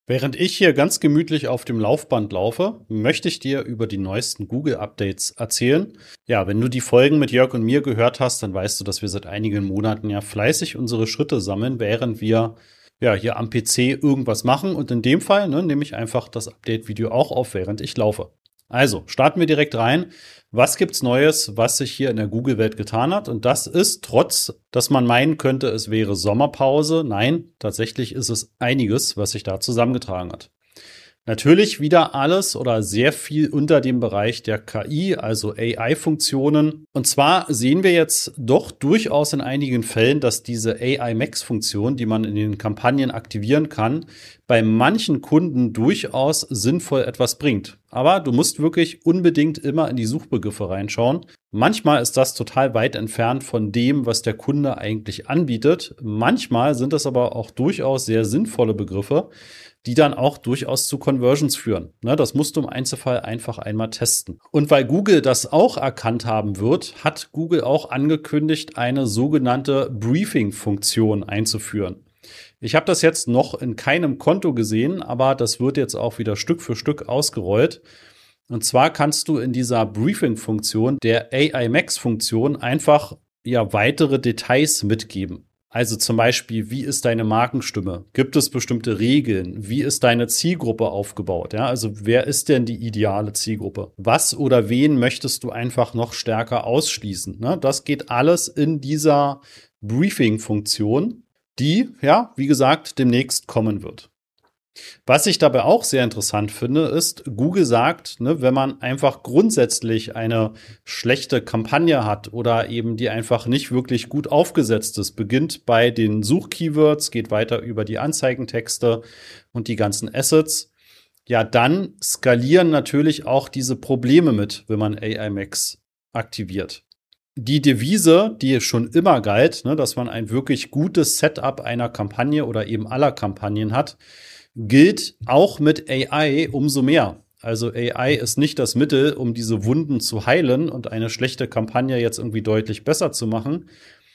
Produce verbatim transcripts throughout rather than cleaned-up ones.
Während ich hier ganz gemütlich auf dem Laufband laufe, möchte ich dir über die neuesten Google-Updates erzählen. Ja, wenn du die Folgen mit Jörg und mir gehört hast, dann weißt du, dass wir seit einigen Monaten ja fleißig unsere Schritte sammeln, während wir ja hier am P C irgendwas machen. Und in dem Fall ne, nehme ich einfach das Update-Video auch auf, während ich laufe. Also, starten wir direkt rein. Was gibt's Neues, was sich hier in der Google-Welt getan hat? Und das ist, trotz, dass man meinen könnte, es wäre Sommerpause. Nein, tatsächlich ist es einiges, was sich da zusammengetragen hat. Natürlich wieder alles oder sehr viel unter dem Bereich der K I, also A I-Funktionen. Und zwar sehen wir jetzt doch durchaus in einigen Fällen, dass diese A I-Max-Funktion, die man in den Kampagnen aktivieren kann, bei manchen Kunden durchaus sinnvoll etwas bringt. Aber du musst wirklich unbedingt immer in die Suchbegriffe reinschauen. Manchmal ist das total weit entfernt von dem, was der Kunde eigentlich anbietet. Manchmal sind das aber auch durchaus sehr sinnvolle Begriffe, die dann auch durchaus zu Conversions führen. Ne, das musst du im Einzelfall einfach einmal testen. Und weil Google das auch erkannt haben wird, hat Google auch angekündigt, eine sogenannte Briefing-Funktion einzuführen. Ich habe das jetzt noch in keinem Konto gesehen, aber das wird jetzt auch wieder Stück für Stück ausgerollt. Und zwar kannst du in dieser Briefing-Funktion, der A I Max-Funktion, einfach ja weitere Details mitgeben. Also zum Beispiel, wie ist deine Markenstimme? Gibt es bestimmte Regeln? Wie ist deine Zielgruppe aufgebaut? Ja, also wer ist denn die ideale Zielgruppe? Was oder wen möchtest du einfach noch stärker ausschließen? Ne? Das geht alles in dieser Briefing-Funktion, die, ja, wie gesagt, demnächst kommen wird. Was ich dabei auch sehr interessant finde, ist, Google sagt, ne, wenn man einfach grundsätzlich eine schlechte Kampagne hat oder eben die einfach nicht wirklich gut aufgesetzt ist, beginnt bei den Suchkeywords, geht weiter über die Anzeigentexte und die ganzen Assets, ja, dann skalieren natürlich auch diese Probleme mit, wenn man A I Max aktiviert. Die Devise, die schon immer galt, ne, dass man ein wirklich gutes Setup einer Kampagne oder eben aller Kampagnen hat, gilt auch mit A I umso mehr. Also A I ist nicht das Mittel, um diese Wunden zu heilen und eine schlechte Kampagne jetzt irgendwie deutlich besser zu machen,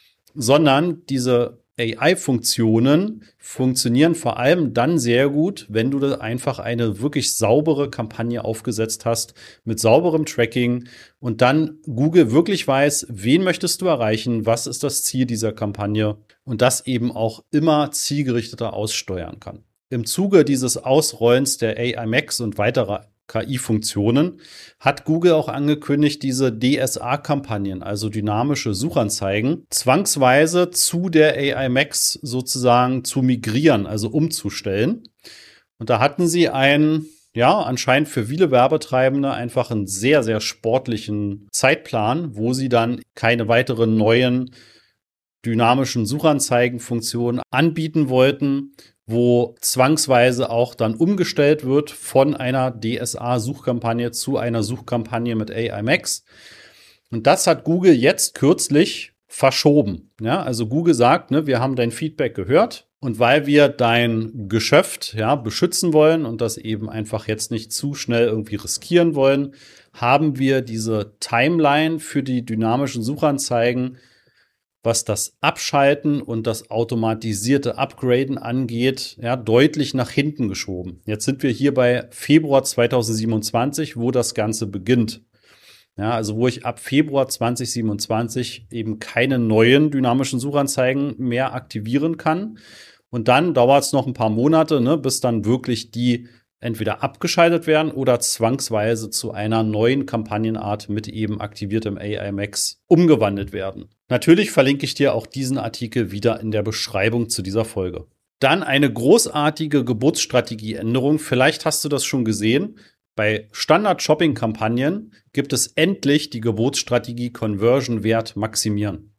sondern diese A I-Funktionen funktionieren vor allem dann sehr gut, wenn du da einfach eine wirklich saubere Kampagne aufgesetzt hast mit sauberem Tracking und dann Google wirklich weiß, wen möchtest du erreichen, was ist das Ziel dieser Kampagne und das eben auch immer zielgerichteter aussteuern kann. Im Zuge dieses Ausrollens der A I Max und weiterer K I-Funktionen hat Google auch angekündigt, diese D S A-Kampagnen, also dynamische Suchanzeigen, zwangsweise zu der A I Max sozusagen zu migrieren, also umzustellen. Und da hatten sie einen, ja, anscheinend für viele Werbetreibende einfach einen sehr, sehr sportlichen Zeitplan, wo sie dann keine weiteren neuen dynamischen Suchanzeigenfunktionen anbieten wollten, wo zwangsweise auch dann umgestellt wird von einer D S A-Suchkampagne zu einer Suchkampagne mit A I Max. Und das hat Google jetzt kürzlich verschoben. Ja, also Google sagt, ne, wir haben dein Feedback gehört und weil wir dein Geschäft ja beschützen wollen und das eben einfach jetzt nicht zu schnell irgendwie riskieren wollen, haben wir diese Timeline für die dynamischen Suchanzeigen, was das Abschalten und das automatisierte Upgraden angeht, ja, deutlich nach hinten geschoben. Jetzt sind wir hier bei Februar zweitausendsiebenundzwanzig, wo das Ganze beginnt. Ja, also wo ich ab Februar zweitausendsiebenundzwanzig eben keine neuen dynamischen Suchanzeigen mehr aktivieren kann. Und dann dauert es noch ein paar Monate, ne, bis dann wirklich die entweder abgeschaltet werden oder zwangsweise zu einer neuen Kampagnenart mit eben aktiviertem A I Max umgewandelt werden. Natürlich verlinke ich dir auch diesen Artikel wieder in der Beschreibung zu dieser Folge. Dann eine großartige Geburtsstrategieänderung. Vielleicht hast du das schon gesehen. Bei Standard-Shopping-Kampagnen gibt es endlich die Geburtsstrategie Conversion-Wert maximieren.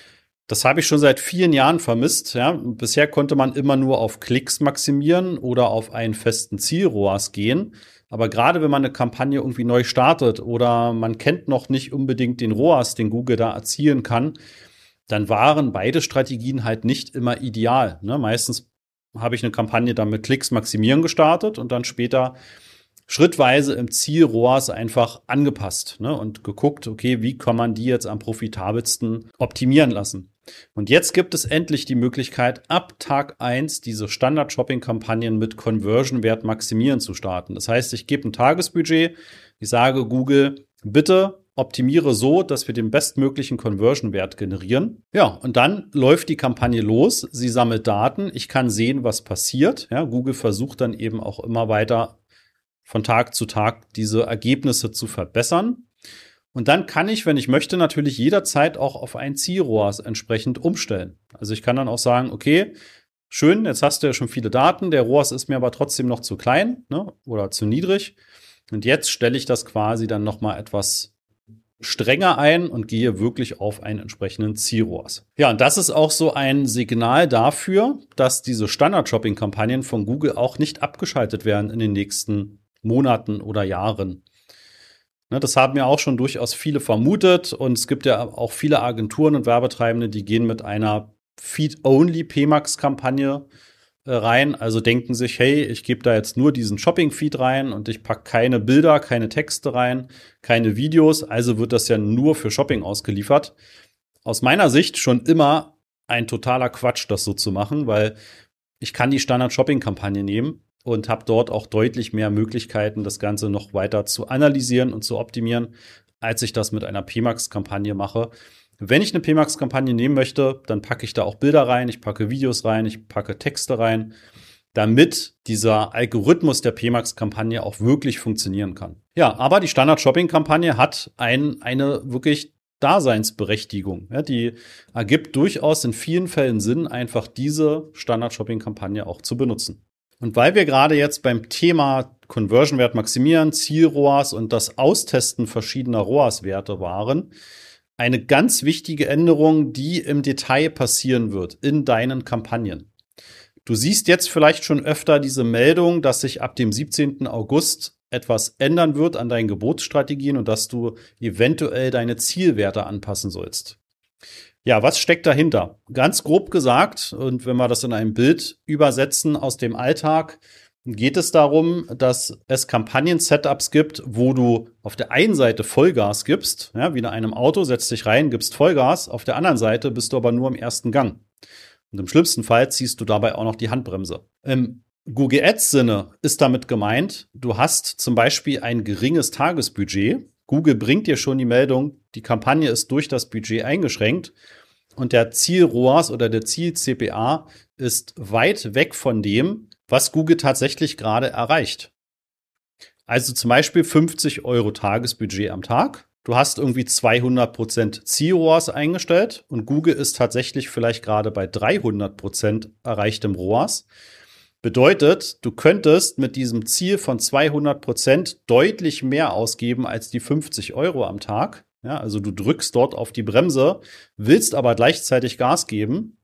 Das habe ich schon seit vielen Jahren vermisst. Ja. Bisher konnte man immer nur auf Klicks maximieren oder auf einen festen Ziel-R O A S gehen. Aber gerade wenn man eine Kampagne irgendwie neu startet oder man kennt noch nicht unbedingt den R O A S, den Google da erzielen kann, dann waren beide Strategien halt nicht immer ideal. Ne. Meistens habe ich eine Kampagne dann mit Klicks maximieren gestartet und dann später schrittweise im Ziel-R O A S einfach angepasst, ne, und geguckt, okay, wie kann man die jetzt am profitabelsten optimieren lassen. Und jetzt gibt es endlich die Möglichkeit, ab Tag eins diese Standard-Shopping-Kampagnen mit Conversion-Wert maximieren zu starten. Das heißt, ich gebe ein Tagesbudget, ich sage Google, bitte optimiere so, dass wir den bestmöglichen Conversion-Wert generieren. Ja, und dann läuft die Kampagne los. Sie sammelt Daten. Ich kann sehen, was passiert. Ja, Google versucht dann eben auch immer weiter von Tag zu Tag diese Ergebnisse zu verbessern. Und dann kann ich, wenn ich möchte, natürlich jederzeit auch auf ein Ziel-R O A S entsprechend umstellen. Also ich kann dann auch sagen, okay, schön, jetzt hast du ja schon viele Daten, der R O A S ist mir aber trotzdem noch zu klein, ne, oder zu niedrig. Und jetzt stelle ich das quasi dann nochmal etwas strenger ein und gehe wirklich auf einen entsprechenden Ziel-R O A S. Ja, und das ist auch so ein Signal dafür, dass diese Standard-Shopping-Kampagnen von Google auch nicht abgeschaltet werden in den nächsten Monaten oder Jahren. Ne, das haben ja auch schon durchaus viele vermutet und es gibt ja auch viele Agenturen und Werbetreibende, die gehen mit einer Feed-Only-P MAX-Kampagne rein, also denken sich, hey, ich gebe da jetzt nur diesen Shopping-Feed rein und ich packe keine Bilder, keine Texte rein, keine Videos, also wird das ja nur für Shopping ausgeliefert. Aus meiner Sicht schon immer ein totaler Quatsch, das so zu machen, weil ich kann die Standard-Shopping-Kampagne nehmen und habe dort auch deutlich mehr Möglichkeiten, das Ganze noch weiter zu analysieren und zu optimieren, als ich das mit einer P MAX-Kampagne mache. Wenn ich eine P MAX-Kampagne nehmen möchte, dann packe ich da auch Bilder rein, ich packe Videos rein, ich packe Texte rein, damit dieser Algorithmus der P MAX-Kampagne auch wirklich funktionieren kann. Ja, aber die Standard-Shopping-Kampagne hat ein, eine wirklich Daseinsberechtigung. Ja, die ergibt durchaus in vielen Fällen Sinn, einfach diese Standard-Shopping-Kampagne auch zu benutzen. Und weil wir gerade jetzt beim Thema Conversion-Wert maximieren, Ziel-R O A S und das Austesten verschiedener R O A S-Werte waren, eine ganz wichtige Änderung, die im Detail passieren wird in deinen Kampagnen. Du siehst jetzt vielleicht schon öfter diese Meldung, dass sich ab dem siebzehnten August etwas ändern wird an deinen Gebotsstrategien und dass du eventuell deine Zielwerte anpassen sollst. Ja, was steckt dahinter? Ganz grob gesagt, und wenn wir das in einem Bild übersetzen aus dem Alltag, geht es darum, dass es Kampagnen-Setups gibt, wo du auf der einen Seite Vollgas gibst, ja, wie in einem Auto, setzt dich rein, gibst Vollgas, auf der anderen Seite bist du aber nur im ersten Gang. Und im schlimmsten Fall ziehst du dabei auch noch die Handbremse. Im Google Ads-Sinne ist damit gemeint, du hast zum Beispiel ein geringes Tagesbudget. Google bringt dir schon die Meldung, die Kampagne ist durch das Budget eingeschränkt und der Ziel-R O A S oder der Ziel-C P A ist weit weg von dem, was Google tatsächlich gerade erreicht. Also zum Beispiel fünfzig Euro Tagesbudget am Tag. Du hast irgendwie zweihundert Prozent Ziel-R O A S eingestellt und Google ist tatsächlich vielleicht gerade bei dreihundert Prozent erreichtem R O A S. Bedeutet, du könntest mit diesem Ziel von zweihundert Prozent deutlich mehr ausgeben als die fünfzig Euro am Tag. Ja, also du drückst dort auf die Bremse, willst aber gleichzeitig Gas geben,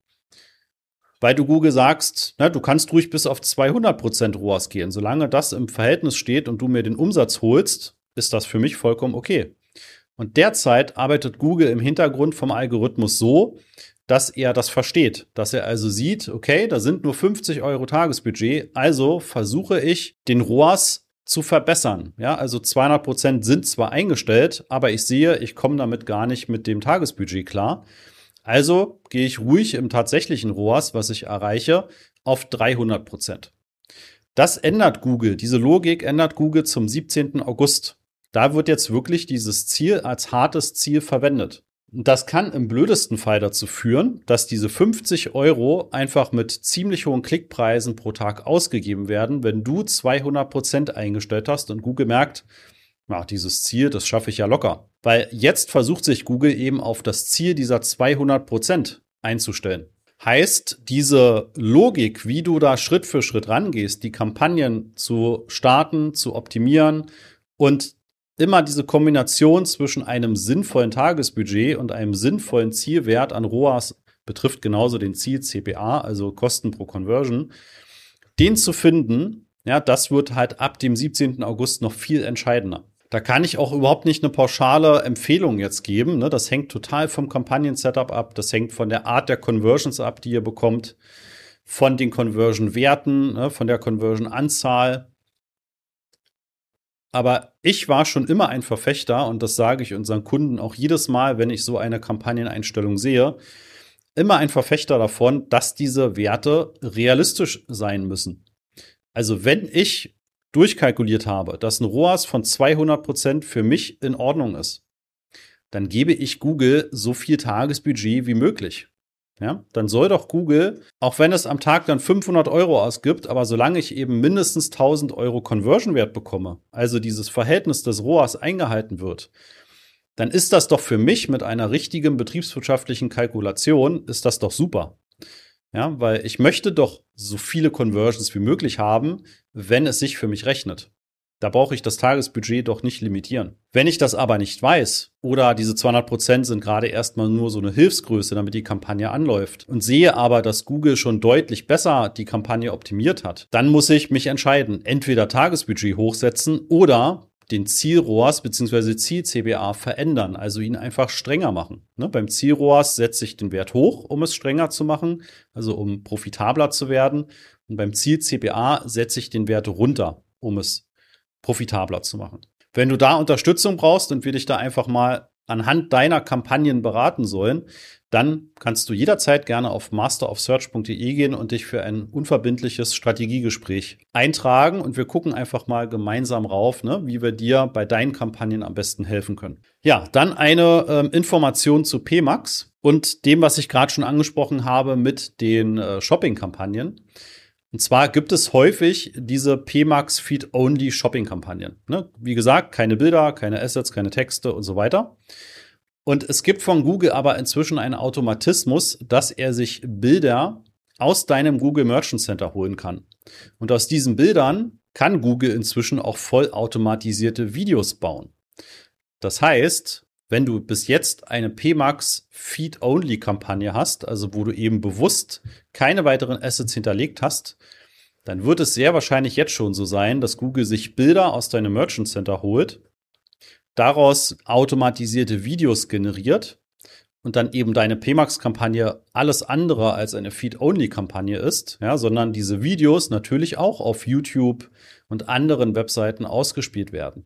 weil du Google sagst, na, du kannst ruhig bis auf zweihundert Prozent R O A S gehen. Solange das im Verhältnis steht und du mir den Umsatz holst, ist das für mich vollkommen okay. Und derzeit arbeitet Google im Hintergrund vom Algorithmus so, dass er das versteht, dass er also sieht, okay, da sind nur fünfzig Euro Tagesbudget, also versuche ich, den R O A S zu verbessern. Ja, also zweihundert Prozent sind zwar eingestellt, aber ich sehe, ich komme damit gar nicht mit dem Tagesbudget klar. Also gehe ich ruhig im tatsächlichen R O A S, was ich erreiche, auf dreihundert Prozent. Das ändert Google, diese Logik ändert Google zum siebzehnten August. Da wird jetzt wirklich dieses Ziel als hartes Ziel verwendet. Das kann im blödesten Fall dazu führen, dass diese fünfzig Euro einfach mit ziemlich hohen Klickpreisen pro Tag ausgegeben werden, wenn du zweihundert Prozent eingestellt hast und Google merkt, ja, dieses Ziel, das schaffe ich ja locker. Weil jetzt versucht sich Google eben auf das Ziel dieser zweihundert Prozent einzustellen. Heißt, diese Logik, wie du da Schritt für Schritt rangehst, die Kampagnen zu starten, zu optimieren und immer diese Kombination zwischen einem sinnvollen Tagesbudget und einem sinnvollen Zielwert an R O A S betrifft genauso den Ziel-C P A, also Kosten pro Conversion, den zu finden, ja, das wird halt ab dem siebzehnten August noch viel entscheidender. Da kann ich auch überhaupt nicht eine pauschale Empfehlung jetzt geben, ne? Das hängt total vom Kampagnen-Setup ab, das hängt von der Art der Conversions ab, die ihr bekommt, von den Conversion-Werten, ne? Von der Conversion-Anzahl. Aber ich war schon immer ein Verfechter, und das sage ich unseren Kunden auch jedes Mal, wenn ich so eine Kampagneneinstellung sehe. immer ein Verfechter davon, dass diese Werte realistisch sein müssen. Also wenn ich durchkalkuliert habe, dass ein R O A S von zweihundert Prozent für mich in Ordnung ist, dann gebe ich Google so viel Tagesbudget wie möglich. Ja, dann soll doch Google, auch wenn es am Tag dann fünfhundert Euro ausgibt, aber solange ich eben mindestens tausend Euro Conversion-Wert bekomme, also dieses Verhältnis des R O A S eingehalten wird, dann ist das doch für mich mit einer richtigen betriebswirtschaftlichen Kalkulation, ist das doch super. Ja, weil ich möchte doch so viele Conversions wie möglich haben, wenn es sich für mich rechnet. Da brauche ich das Tagesbudget doch nicht limitieren. Wenn ich das aber nicht weiß oder diese zweihundert Prozent sind gerade erstmal nur so eine Hilfsgröße, damit die Kampagne anläuft und sehe aber, dass Google schon deutlich besser die Kampagne optimiert hat, dann muss ich mich entscheiden, entweder Tagesbudget hochsetzen oder den Ziel-R O A S bzw. Ziel-C B A verändern, also ihn einfach strenger machen. Ne, beim Ziel-R O A S setze ich den Wert hoch, um es strenger zu machen, also um profitabler zu werden. Und beim Ziel-C B A setze ich den Wert runter, um es profitabler zu machen. Wenn du da Unterstützung brauchst und wir dich da einfach mal anhand deiner Kampagnen beraten sollen, dann kannst du jederzeit gerne auf master of search punkt de gehen und dich für ein unverbindliches Strategiegespräch eintragen. Und wir gucken einfach mal gemeinsam rauf, ne, wie wir dir bei deinen Kampagnen am besten helfen können. Ja, dann eine ähm, Information zu P MAX und dem, was ich gerade schon angesprochen habe mit den äh, Shopping-Kampagnen. Und zwar gibt es häufig diese P MAX Feed-Only Shopping-Kampagnen. Ne? Wie gesagt, keine Bilder, keine Assets, keine Texte und so weiter. Und es gibt von Google aber inzwischen einen Automatismus, dass er sich Bilder aus deinem Google Merchant Center holen kann. Und aus diesen Bildern kann Google inzwischen auch vollautomatisierte Videos bauen. Das heißt, wenn du bis jetzt eine P MAX Feed-Only-Kampagne hast, also wo du eben bewusst keine weiteren Assets hinterlegt hast, dann wird es sehr wahrscheinlich jetzt schon so sein, dass Google sich Bilder aus deinem Merchant Center holt, daraus automatisierte Videos generiert und dann eben deine P MAX-Kampagne alles andere als eine Feed-Only-Kampagne ist, ja, sondern diese Videos natürlich auch auf YouTube und anderen Webseiten ausgespielt werden.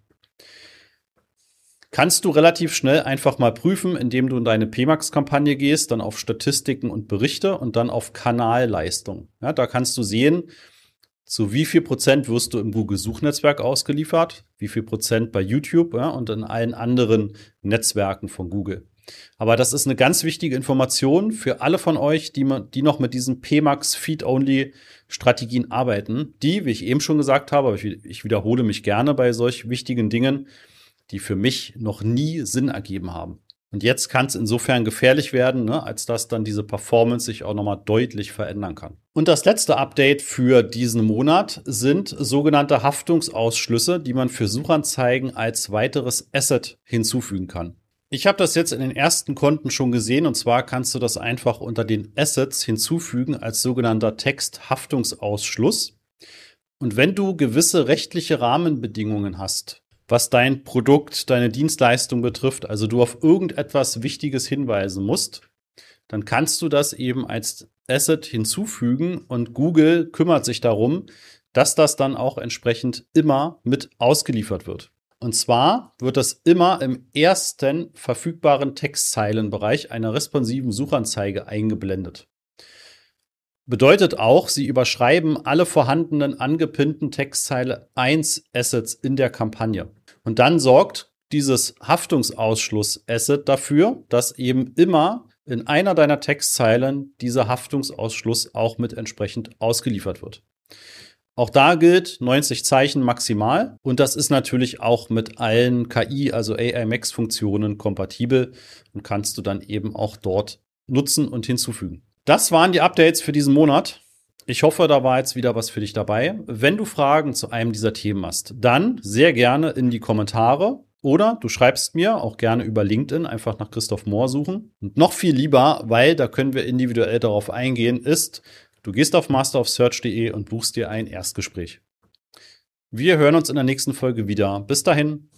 Kannst du relativ schnell einfach mal prüfen, indem du in deine P MAX-Kampagne gehst, dann auf Statistiken und Berichte und dann auf Kanalleistung. Ja, da kannst du sehen, zu wie viel Prozent wirst du im Google-Suchnetzwerk ausgeliefert, wie viel Prozent bei YouTube, ja, und in allen anderen Netzwerken von Google. Aber das ist eine ganz wichtige Information für alle von euch, die, die noch mit diesen P MAX Feed-Only-Strategien arbeiten, die, wie ich eben schon gesagt habe, aber ich, ich wiederhole mich gerne bei solch wichtigen Dingen, die für mich noch nie Sinn ergeben haben. Und jetzt kann es insofern gefährlich werden, ne, als dass dann diese Performance sich auch nochmal deutlich verändern kann. Und das letzte Update für diesen Monat sind sogenannte Haftungsausschlüsse, die man für Suchanzeigen als weiteres Asset hinzufügen kann. Ich habe das jetzt in den ersten Konten schon gesehen, und zwar kannst du das einfach unter den Assets hinzufügen als sogenannter Texthaftungsausschluss. Und wenn du gewisse rechtliche Rahmenbedingungen hast, was dein Produkt, deine Dienstleistung betrifft, also du auf irgendetwas Wichtiges hinweisen musst, dann kannst du das eben als Asset hinzufügen und Google kümmert sich darum, dass das dann auch entsprechend immer mit ausgeliefert wird. Und zwar wird das immer im ersten verfügbaren Textzeilenbereich einer responsiven Suchanzeige eingeblendet. Bedeutet auch, sie überschreiben alle vorhandenen angepinnten Textzeile eins Assets in der Kampagne. Und dann sorgt dieses Haftungsausschluss-Asset dafür, dass eben immer in einer deiner Textzeilen dieser Haftungsausschluss auch mit entsprechend ausgeliefert wird. Auch da gilt neunzig Zeichen maximal und das ist natürlich auch mit allen K I, also A I Max-Funktionen kompatibel und kannst du dann eben auch dort nutzen und hinzufügen. Das waren die Updates für diesen Monat. Ich hoffe, da war jetzt wieder was für dich dabei. Wenn du Fragen zu einem dieser Themen hast, dann sehr gerne in die Kommentare oder du schreibst mir auch gerne über LinkedIn, einfach nach Christoph Mohr suchen. Und noch viel lieber, weil da können wir individuell darauf eingehen, ist, du gehst auf master of search punkt de und buchst dir ein Erstgespräch. Wir hören uns in der nächsten Folge wieder. Bis dahin.